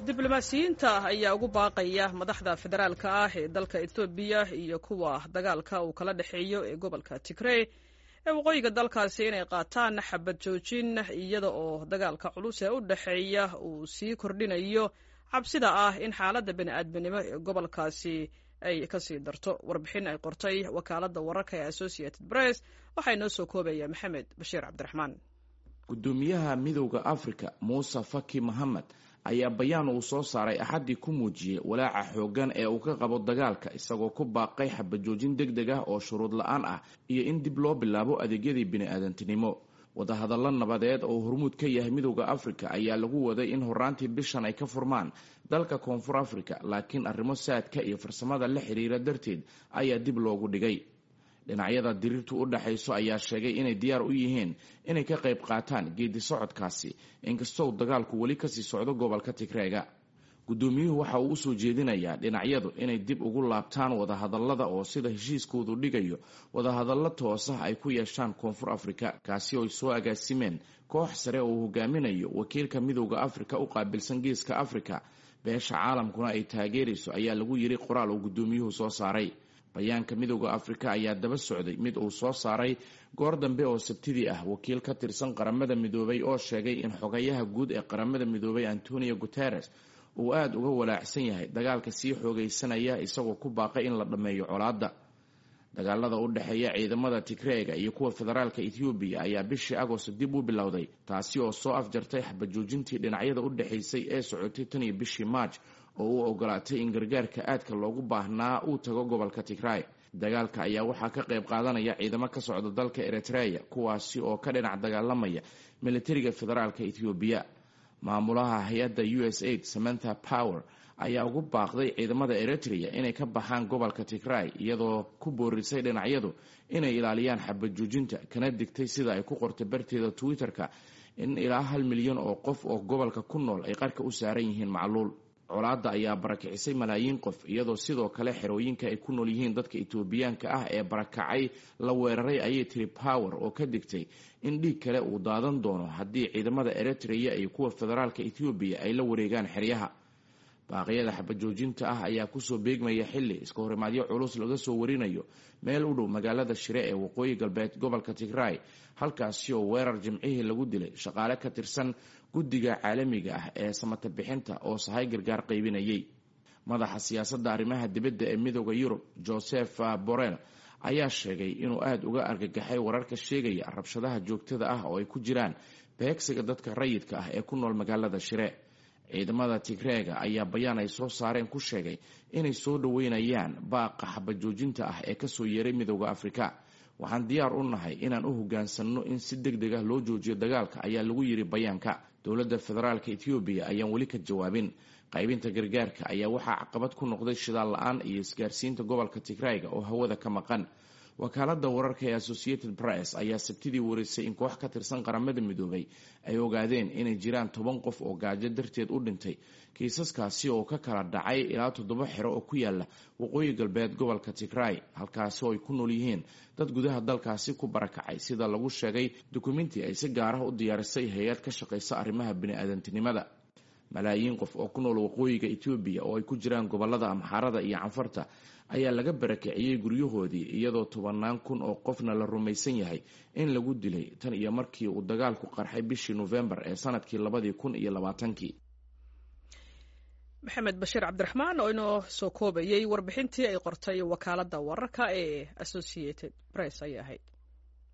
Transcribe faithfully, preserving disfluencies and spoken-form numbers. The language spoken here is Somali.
diblomaasiyiinta ayaa ugu baaqaya madaxda federaalka ah ee dalka Ethiopia iyo kuwa dagaalka uu kala dhaxeeyo ee gobolka Tigray ee waqooyiga dalkaasi inay qaataan xabad joojin iyada oo dagaalka culus ee u dhaxeeya uu sii kordhinayo cabsida ah in xaaladda bini'aadminimo ee gobolkaasi ay ka sii darto. Warbixin ay qortay wakaaladda wararka ee Associated Press waxay noo soo koobaya Maxamed Bashiir Cabdiraxmaan. gudoomiyaha midowda Afrika Musa Faki Mohamed ayaa bayaan uu soo saaray axadii ku muujiyay walaaca xoogan ee uu ka qabo dagaalka isagoo ku baaqay xabad joojin degdeg ah oo shuruud la'aan ah iyo in dib loo bilaabo adeegyadii bini'aadantinimo. wadahadallo nabadeed oo hormuud ka yahay midowda Afrika ayaa lagu waday in horaantii bishan ay ka furmaan dalka Koonfur Afrika, laakiin arrimo saadka iyo farsamada la xiriira darteed ayaa dib loogu dhigay. dhinacyada diriirtu u dhaxayso ayaa sheegay inay diyaar u yihiin inay ka qayb qaataan geedi socodkaasi inkastoo dagaalku weli kasii socdo gobolka Tigreega. gudoomiyuhu waxa uu usoo jeedinayaa dhinacyadu inay dib ugu laabtaan wadahadallada oo sida heshiiskoodu dhigayo wadahadallo toos ah ay ku yeeshaan Koonfur Afrika, kaasi oo ay soo agaasimeen koox sare oo hogaaminayo wakiilka midowda Afrika u qaabilsan geeska Afrika. beesha caalamkuna ay taageerayso ayaa lagu yiri qoraal uu gudoomiyuhu soo saaray. bayaanka midowda Afrika ayaa daba socday mid uu soo saaray goor dambe oo Sabtidii ah wakiil ka tirsan qaramada midoobay oo sheegay in xogayaha guud ee qaramada midoobay Antonio Guterres uu aad uga walaacsan yahay dagaalka sii xoogaysanaya isagoo ku baaqay in la dhameeyo colaadda. dagaalada u dhaxeeya ciidamada Tigreega iyo kuwa federaalka Ethiopia ayaa bishii Agoosto dib u bilowday, taasi oo soo afjartay xabad joojintii dhinacyada u dhaxaysay ee socotay tan iyo bishii March oo uu ogolaatay in gargaarka aadka loogu baahnaa uu tago gobolka Tigray. dagaalka ayaa waxaa ka qayb qaadanaya ciidamo ka socda dalka Eritrea kuwaasi oo ka dhinac dagaalamaya militariga federaalka Ethiopia. maamulaha hay'adda U S A I D Samantha Power ayaa ugu baaqday ciidamada Eritrea inay ka baxaan gobolka Tigray iyadoo ku boorisay dhinacyadu inay ilaaliyaan xabad joojinta, kana digtay sida ay ku qortay barteeda Twitter-ka in ilaa hal milyan oo qof oo gobolka ku nool ay qarka u saaran yihiin macluul. colaadda ayaa barakicisay malaayiin qof iyadoo sidoo kale xerooyinka ay ku nool yihiin dadka Etoobiyaanka ah ee barakacay la weeraray ayay tiri Power oo ka digtay in dhiig kale uu daadan doono haddii ciidamada Eritrea iyo kuwa federaalka Ethiopia ay la wareegaan xeryaha. baaqyada xabad joojinta ah ayaa kusoo beegmaya xilli iska horimaadyo culus laga soo warinayo meel u dhow magaalada Shire ee waqooyi galbeed gobolka Tigray, halkaasi oo weerar jimcihii lagu dilay shaqaale ka tirsan guddiga caalamiga ah ee samata bixinta oo sahay gargaar qaybinayay. madaxa siyaasadda arrimaha dibadda ee midowda Yurub Joseph Borrell ayaa sheegay inuu aad uga argagaxay wararka sheegaya rabshadaha joogtada ah oo ay ku jiraan beegsiga dadka rayidka ah ee ku nool magaalada Shire. ciidamada Tigreega ayaa bayaan ay soo saareen ku sheegay inay soo dhaweynayaan baaqa xabad joojinta ah ee kasoo yeeray midowda Afrika. waxaan diyaar u nahay inaan u hoggaansanno in si degdeg ah loo joojiyo dagaalka ayaa lagu yiri bayaanka. dowladda federaalka Ethiopia ayaan weli ka jawaabin. qaybinta gargaarka ayaa waxaa caqabad ku noqday shidaal la'aan iyo isgaarsiinta gobolka Tigreega oo hawada ka maqan. wakaaladda wararka ee Associated Press ayaa Sabtidii wareysay in koox ka tirsan qaramada midoobay ay ogaadeen inay jiraan toban qof oo gaajo darteed u dhintay. kiisaskaasi oo ka kala dhacay ilaa toddoba xero oo ku yaala waqooyi galbeed gobolka Tigray, halkaasi oo ay ku nool yihiin dad gudaha dalkaasi ku barakacay sida lagu sheegay dukumeenti ay si gaar ah u diyaarisay hay'ad ka shaqeysa arrimaha bini'aadantinimada. malaayiin qof oo ku nool waqooyiga Ethiopia oo ay ku jiraan gobolada Amxaarada iyo Canfarta ayaa laga barakiciyay guryahoodii iyadoo tobanaan kun oo qofna la rumaysan yahay in lagu dilay tan iyo markii uu dagaalku qarxay bishii November ee sanadkii labadii kun iyo labaatankii. Maxamed Bashiir Cabdiraxmaan oo inoo soo koobayay warbixintii ay qortay wakaaladda wararka ee Associated Press ay ahayd.